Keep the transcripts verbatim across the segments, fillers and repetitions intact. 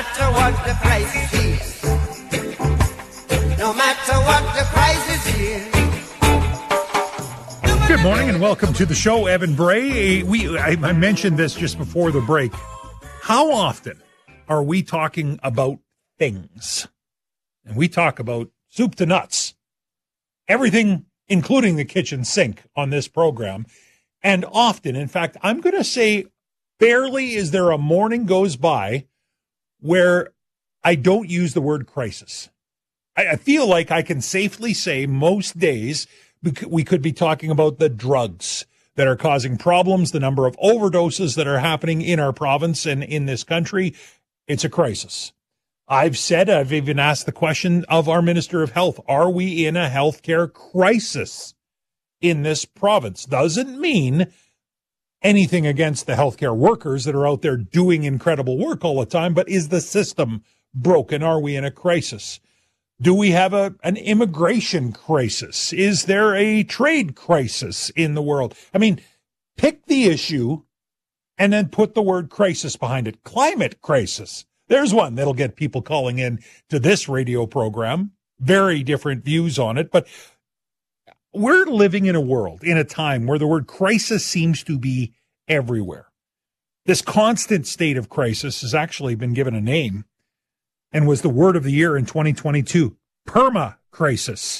matter what the crisis is. No matter what the crisis is. Good morning and welcome to the show, Evan Bray. We I, I mentioned this just before the break. How often are we talking about things? And we talk about soup to nuts. Everything, including the kitchen sink on this program. And often, in fact, I'm going to say barely is there a morning goes by where I don't use the word crisis. I, I feel like I can safely say most days we could be talking about the drugs that are causing problems, the number of overdoses that are happening in our province and in this country. It's a crisis. I've said, I've even asked the question of our Minister of Health, are we in a healthcare crisis in this province? Doesn't mean anything against the healthcare workers that are out there doing incredible work all the time, but is the system broken? Are we in a crisis? Do we have a an immigration crisis? Is there a trade crisis in the world? I mean, pick the issue and then put the word crisis behind it. Climate crisis. There's one that'll get people calling in to this radio program. Very different views on it. But we're living in a world, in a time where the word crisis seems to be everywhere. This constant state of crisis has actually been given a name and was the word of the year in twenty twenty-two, perma-crisis.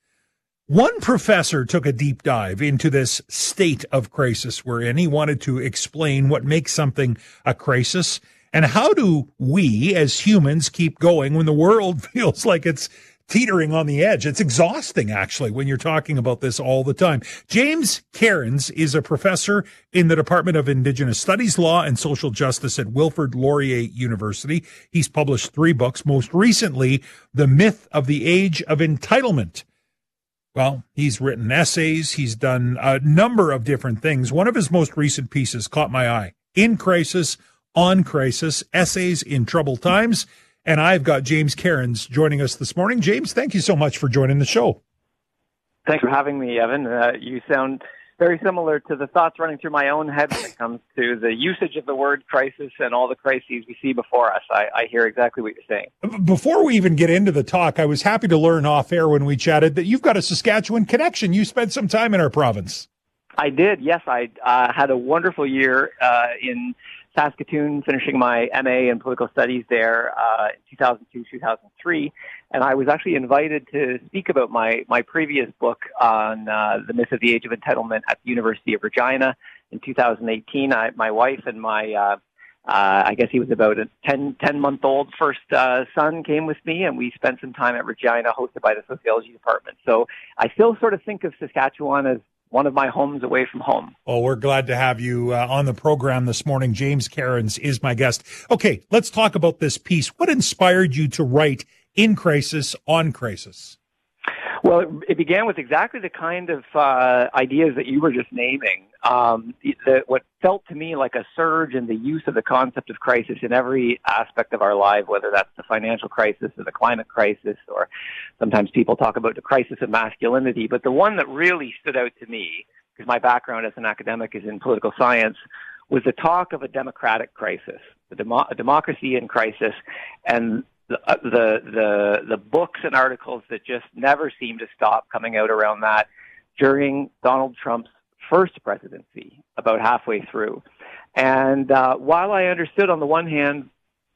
One professor took a deep dive into this state of crisis we're in. He wanted to explain what makes something a crisis and how do we as humans keep going when the world feels like it's teetering on the edge. It's exhausting, actually, when you're talking about this all the time. James Cairns is a professor in the Department of Indigenous Studies, Law, and Social Justice at Wilfrid Laurier University. He's published three books, most recently, The Myth of the Age of Entitlement. Well, he's written essays. He's done a number of different things. One of his most recent pieces caught my eye. In Crisis, On Crisis, Essays in Troubled Times. And I've got James Cairns joining us this morning. James, thank you so much for joining the show. Thanks for having me, Evan. Uh, you sound very similar to the thoughts running through my own head when it comes to the usage of the word crisis and all the crises we see before us. I, I hear exactly what you're saying. Before we even get into the talk, I was happy to learn off air when we chatted that you've got a Saskatchewan connection. You spent some time in our province. I did, yes. I uh, had a wonderful year uh, in Saskatoon, finishing my M A in political studies there uh, in two thousand two, two thousand three. And I was actually invited to speak about my, my previous book on uh, the myth of the age of entitlement at the University of Regina in two thousand eighteen. I, my wife and my, uh, uh, I guess he was about a ten, ten-month-old first uh, son came with me, and we spent some time at Regina hosted by the sociology department. So I still sort of think of Saskatchewan as one of my homes away from home. Oh, we're glad to have you uh, on the program this morning. James Cairns is my guest. Okay, let's talk about this piece. What inspired you to write In Crisis, On Crisis? Well, it, it began with exactly the kind of uh, ideas that you were just naming. Um, the, what felt to me like a surge in the use of the concept of crisis in every aspect of our life, whether that's the financial crisis or the climate crisis, or sometimes people talk about the crisis of masculinity. But the one that really stood out to me, because my background as an academic is in political science, was the talk of a democratic crisis, the demo- a democracy in crisis, and the, uh, the the the books and articles that just never seem to stop coming out around that during Donald Trump's first presidency, about halfway through. And uh, while I understood on the one hand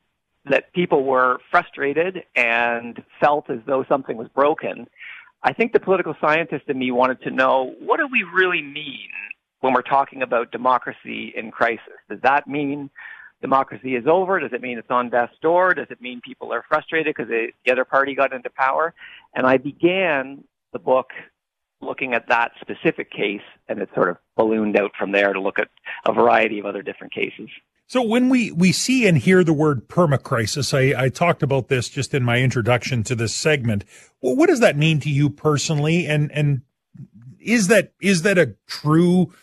that people were frustrated and felt as though something was broken, I think the political scientist in me wanted to know, what do we really mean when we're talking about democracy in crisis? Does that mean democracy is over? Does it mean it's on death's door? Does it mean people are frustrated because the other party got into power? And I began the book looking at that specific case, and it sort of ballooned out from there to look at a variety of other different cases. So when we, we see and hear the word permacrisis, I, I talked about this just in my introduction to this segment. Well, what does that mean to you personally? And, and is that, is that a true,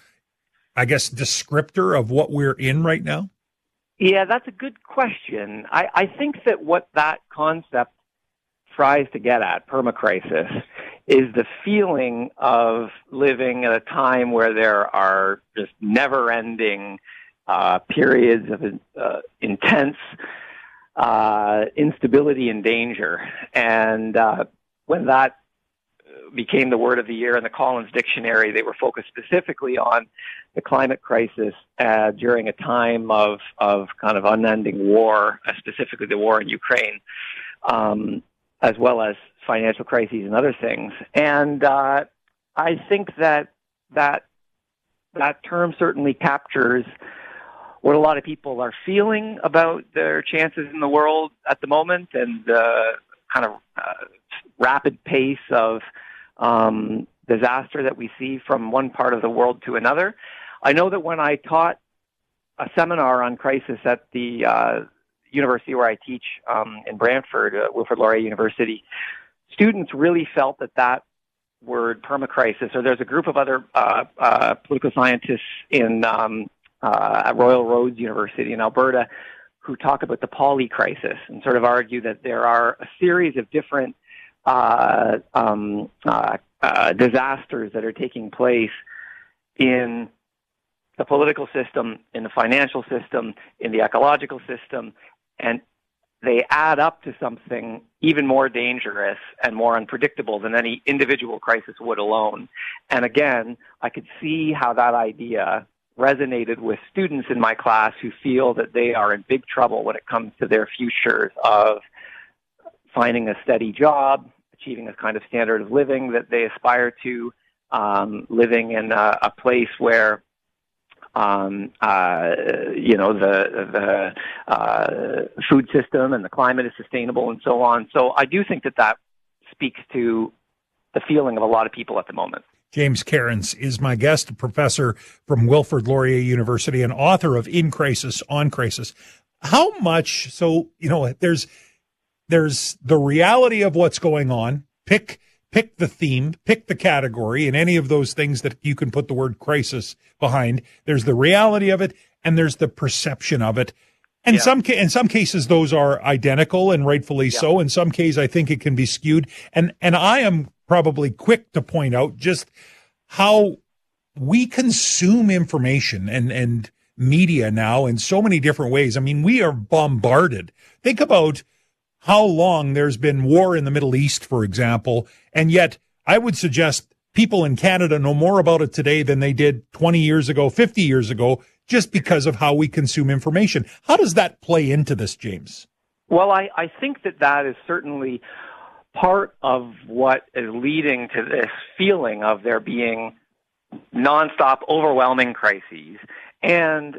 I guess, descriptor of what we're in right now? Yeah, that's a good question. I, I think that what that concept tries to get at, permacrisis, is the feeling of living at a time where there are just never-ending uh, periods of uh, intense uh, instability and danger. And uh, when that became the word of the year in the Collins Dictionary, they were focused specifically on the climate crisis uh, during a time of, of kind of unending war, uh, specifically the war in Ukraine, um, as well as financial crises and other things. And uh, I think that that that term certainly captures what a lot of people are feeling about their chances in the world at the moment, and the kind of uh, rapid pace of um, disaster that we see from one part of the world to another. I know that when I taught a seminar on crisis at the uh, university where I teach um, in Brantford, uh, Wilfrid Laurier University, students really felt that that word permacrisis, or there's a group of other uh, uh, political scientists in um, uh, at Royal Roads University in Alberta who talk about the polycrisis and sort of argue that there are a series of different uh, um, uh, uh, disasters that are taking place in the political system, in the financial system, in the ecological system, and they add up to something even more dangerous and more unpredictable than any individual crisis would alone. And again, I could see how that idea resonated with students in my class who feel that they are in big trouble when it comes to their futures of finding a steady job, achieving a kind of standard of living that they aspire to, um, living in a, a place where Um, uh, you know, the, the, uh, food system and the climate is sustainable and so on. So I do think that that speaks to the feeling of a lot of people at the moment. James Cairns is my guest, a professor from Wilfrid Laurier University and author of In Crisis, On Crisis. How much, so, you know, there's, there's the reality of what's going on. Pick Pick the theme, pick the category, and any of those things that you can put the word crisis behind. There's the reality of it, and there's the perception of it. And yeah. some ca- in some cases, those are identical, and rightfully yeah. so. In some cases, I think it can be skewed. And and I am probably quick to point out just how we consume information and and media now in so many different ways. I mean, we are bombarded. Think about how long there's been war in the Middle East, for example, and yet I would suggest people in Canada know more about it today than they did twenty years ago, fifty years ago, just because of how we consume information. How does that play into this, James? Well, I, I think that that is certainly part of what is leading to this feeling of there being nonstop, overwhelming crises and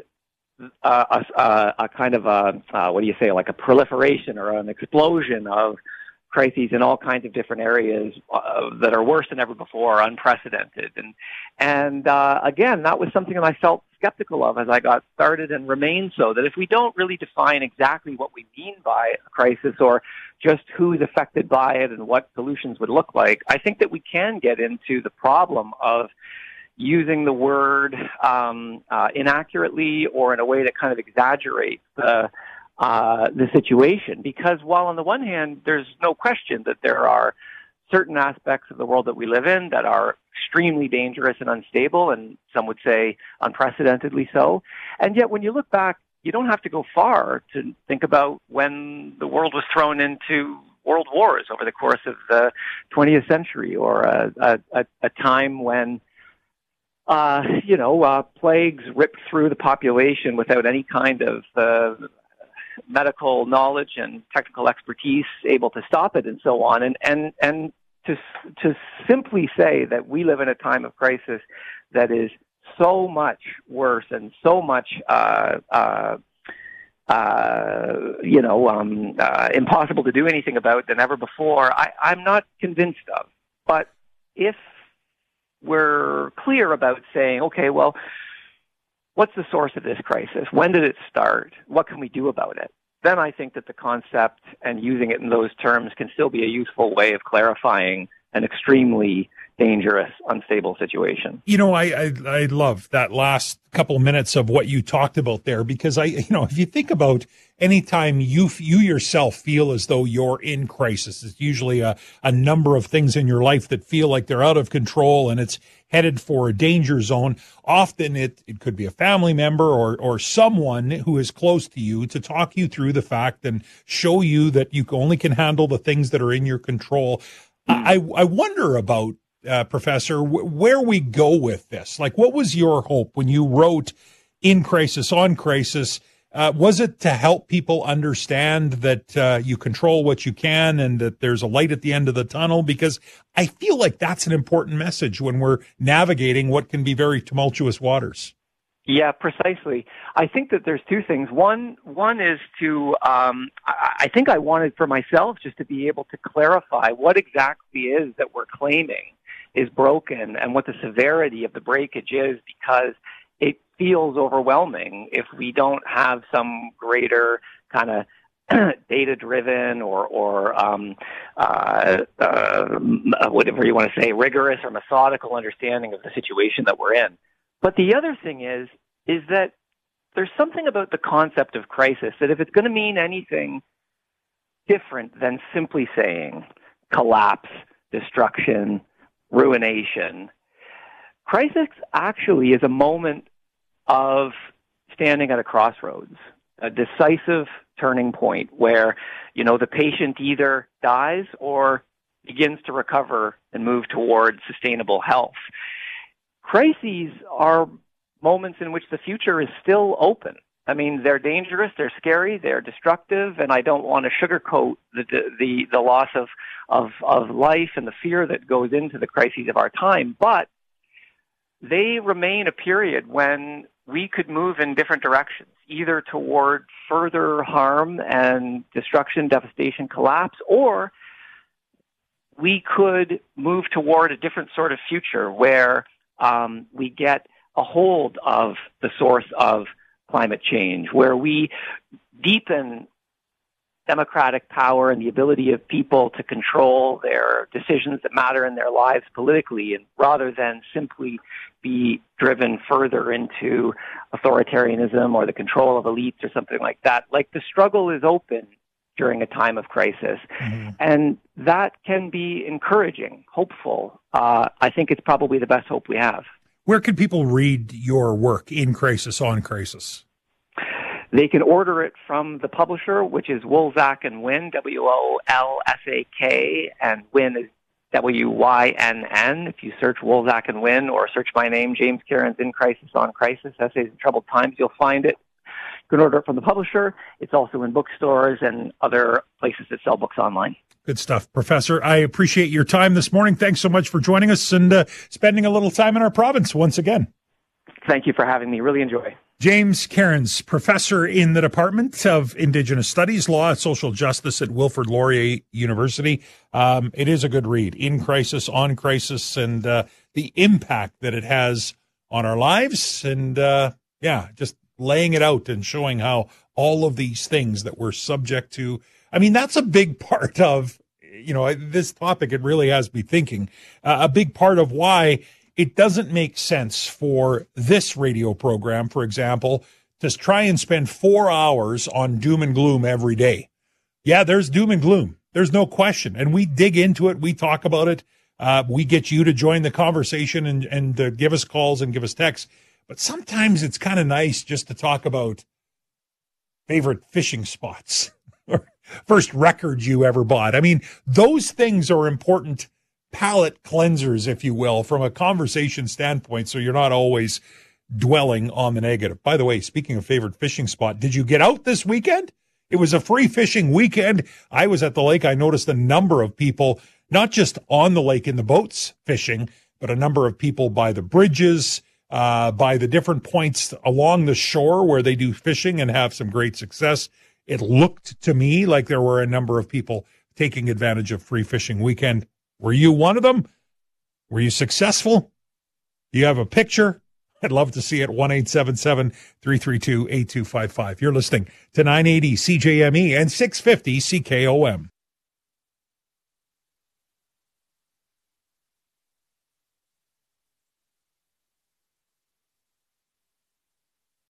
Uh, a, a, a kind of a, uh, what do you say, like a proliferation or an explosion of crises in all kinds of different areas uh, that are worse than ever before, unprecedented. And, and uh, again, that was something that I felt skeptical of as I got started and remain so, that if we don't really define exactly what we mean by a crisis or just who's affected by it and what solutions would look like, I think that we can get into the problem of using the word um, uh, inaccurately or in a way that kind of exaggerates the uh, the situation. Because while on the one hand, there's no question that there are certain aspects of the world that we live in that are extremely dangerous and unstable, and some would say unprecedentedly so. And yet, when you look back, you don't have to go far to think about when the world was thrown into world wars over the course of the twentieth century, or a, a, a time when Uh, you know, uh, plagues ripped through the population without any kind of uh, medical knowledge and technical expertise able to stop it, and so on. And and and to to simply say that we live in a time of crisis that is so much worse and so much, uh, uh, uh, you know, um, uh, impossible to do anything about than ever before, I, I'm not convinced of. But if we're clear about saying, okay, well, what's the source of this crisis? When did it start? What can we do about it? Then I think that the concept and using it in those terms can still be a useful way of clarifying an extremely dangerous, unstable situation. You know, I, I, I love that last couple minutes of what you talked about there, because I, you know, if you think about anytime you, you yourself feel as though you're in crisis, it's usually a, a number of things in your life that feel like they're out of control and it's headed for a danger zone. Often it, it could be a family member or, or someone who is close to you to talk you through the fact and show you that you only can handle the things that are in your control. I, I wonder about, uh, Professor, w- where we go with this. Like, what was your hope when you wrote In Crisis, On Crisis? Uh, was it to help people understand that uh, you control what you can and that there's a light at the end of the tunnel? Because I feel like that's an important message when we're navigating what can be very tumultuous waters. Yeah, precisely. I think that there's two things. One, one is to, um, I, I think I wanted for myself just to be able to clarify what exactly is that we're claiming is broken and what the severity of the breakage is, because it feels overwhelming if we don't have some greater kind of data-driven or, or um, uh, uh, whatever you want to say, rigorous or methodical understanding of the situation that we're in. But the other thing is, is that there's something about the concept of crisis that if it's going to mean anything different than simply saying collapse, destruction, ruination, crisis actually is a moment of standing at a crossroads, a decisive turning point where, you know, the patient either dies or begins to recover and move towards sustainable health. Crises are moments in which the future is still open. I mean, they're dangerous, they're scary, they're destructive, and I don't want to sugarcoat the the, the loss of, of, of life and the fear that goes into the crises of our time, but they remain a period when we could move in different directions, either toward further harm and destruction, devastation, collapse, or we could move toward a different sort of future where um, we get a hold of the source of climate change, where we deepen democratic power and the ability of people to control their decisions that matter in their lives politically, and rather than simply be driven further into authoritarianism or the control of elites or something like that. Like, the struggle is open during a time of crisis, mm-hmm. and that can be encouraging, hopeful. Uh, I think it's probably the best hope we have. Where can people read your work, In Crisis, On Crisis? They can order it from the publisher, which is Wolzak and Wynn, W O L S A K, and Wynn is W Y N N. If you search Wolzak and Wynn or search my name, James Cairns, In Crisis, On Crisis, Essays in Troubled Times, you'll find it. You can order it from the publisher. It's also in bookstores and other places that sell books online. Good stuff. Professor, I appreciate your time this morning. Thanks so much for joining us and uh, spending a little time in our province once again. Thank you for having me. Really enjoy. James Cairns, professor in the Department of Indigenous Studies, Law and Social Justice at Wilfrid Laurier University. Um, it is a good read, In Crisis, On Crisis, and uh, the impact that it has on our lives. And, uh, yeah, just laying it out and showing how all of these things that we're subject to, I mean, that's a big part of, you know, this topic. It really has me thinking, uh, a big part of why it doesn't make sense for this radio program, for example, to try and spend four hours on doom and gloom every day. Yeah, there's doom and gloom. There's no question. And we dig into it. We talk about it. Uh, we get you to join the conversation and, and uh, give us calls and give us texts. But sometimes it's kind of nice just to talk about favorite fishing spots or first record you ever bought. I mean, those things are important palate cleansers, if you will, from a conversation standpoint, so you're not always dwelling on the negative. By the way, speaking of favorite fishing spot, did you get out this weekend? It was a free fishing weekend. I was at the lake. I noticed a number of people, not just on the lake in the boats fishing, but a number of people by the bridges, uh, by the different points along the shore where they do fishing and have some great success. It looked to me like there were a number of people taking advantage of free fishing weekend. Were you one of them? Were you successful? Do you have a picture? I'd love to see it. one eight seven seven, three three two, eight two five five. You're listening to nine eighty C J M E and six fifty C K O M.